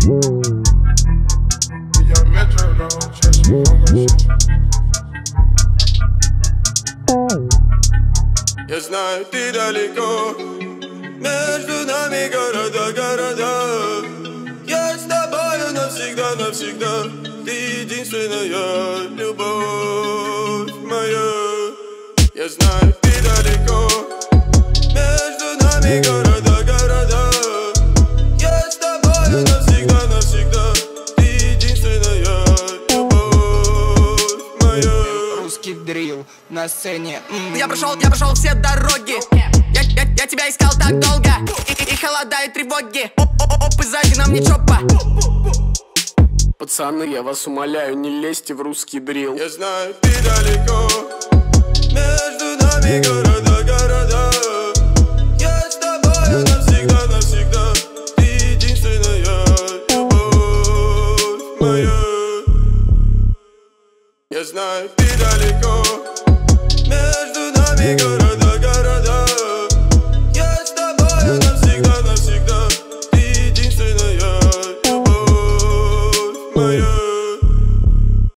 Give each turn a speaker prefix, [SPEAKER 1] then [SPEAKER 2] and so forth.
[SPEAKER 1] Я знаю, ты далеко, между нами города. Я с тобою навсегда, навсегда. Ты единственная любовь моя. Я знаю, ты далеко, между нами города. Я с тобою навсегда, навсегда. Ты единственная любовь моя.
[SPEAKER 2] Русский дрил на сцене.
[SPEAKER 3] Я прошел все дороги. Я тебя искал так долго. И холода, и тревоги. Оп, и сзади нам не чопа.
[SPEAKER 4] Пацаны, я вас умоляю, не лезьте в русский дрил.
[SPEAKER 1] Я знаю, ты далеко, между нами города. Я с тобою навсегда, навсегда. Ты единственная любовь моя. Я знаю, ты далеко, между нами города.